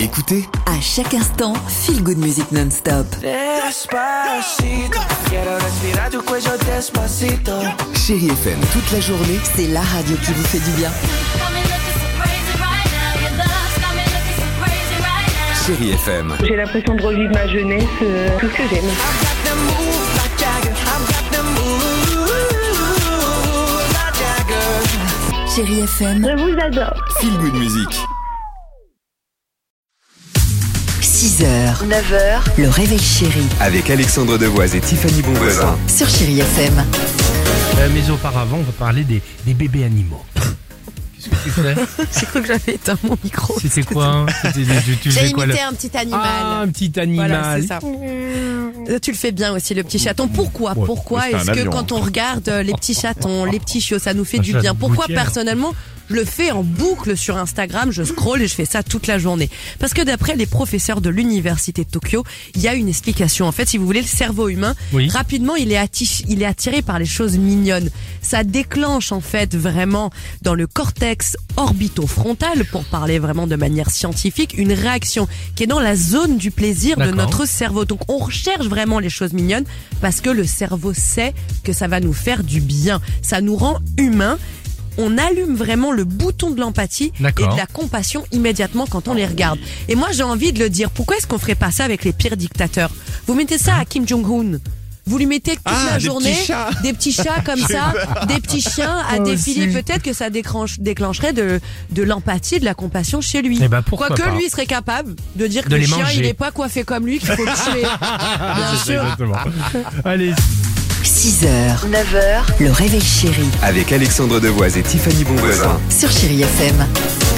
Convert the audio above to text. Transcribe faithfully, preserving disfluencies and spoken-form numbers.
Écoutez, à chaque instant, Feel Good Music non-stop. Despacito, quiero respirar tu cuello despacito. Chérie F M toute la journée. C'est la radio qui vous fait du bien. Chérie F M. J'ai l'impression de revivre ma jeunesse, euh, tout ce que j'aime. Chérie F M, Je vous adore. Feel Good Music. six heures, neuf heures, le réveil chéri Avec Alexandre Devoise et Tiffany Bonvoisin. sur Chérie F M. Euh, mais auparavant, on va parler des, des bébés animaux. Qu'est-ce que tu fais? J'ai cru que j'avais éteint mon micro. C'était quoi hein C'était- tu, tu J'ai faisais quoi, imité là un petit animal. Ah, un petit animal. Voilà, c'est ça. Euh, Tu le fais bien aussi, le petit chaton. Pourquoi Ouais, Pourquoi c'est un est-ce que avion. quand on regarde euh, les petits chatons, les petits chiots, ça nous fait Un du chat bien? de Pourquoi gouttière. personnellement je le fais en boucle sur Instagram, je scrolle et je fais ça toute la journée? Parce que d'après les professeurs de l'université de Tokyo, il y a une explication. En fait, si vous voulez, le cerveau humain, Oui. rapidement, il est, atti- il est attiré par les choses mignonnes. Ça déclenche en fait vraiment dans le cortex orbitofrontal, pour parler vraiment de manière scientifique, une réaction qui est dans la zone du plaisir de D'accord. notre cerveau. Donc on recherche vraiment les choses mignonnes parce que le cerveau sait que ça va nous faire du bien. Ça nous rend humains. On allume vraiment le bouton de l'empathie et D'accord. de la compassion immédiatement quand on les regarde. Et moi j'ai envie de le dire, pourquoi est-ce qu'on ferait pas ça avec les pires dictateurs? Vous mettez ça à Kim Jong-un, vous lui mettez toute Ah, la des journée petits chats. des petits chats comme ça, des petits chiens à défiler, peut-être que ça déclenche, déclencherait de, de l'empathie, de la compassion chez lui. Eh ben, pourquoi Quoique pas. lui serait capable de dire De que le les chien manger. il n'est pas coiffé comme lui, qu'il faut le tuer. Bien C'est sûr. exactement. Allez. six heures, neuf heures, le réveil chéri Avec Alexandre Devoise et Tiffany Bonvoisin. sur Chérie F M.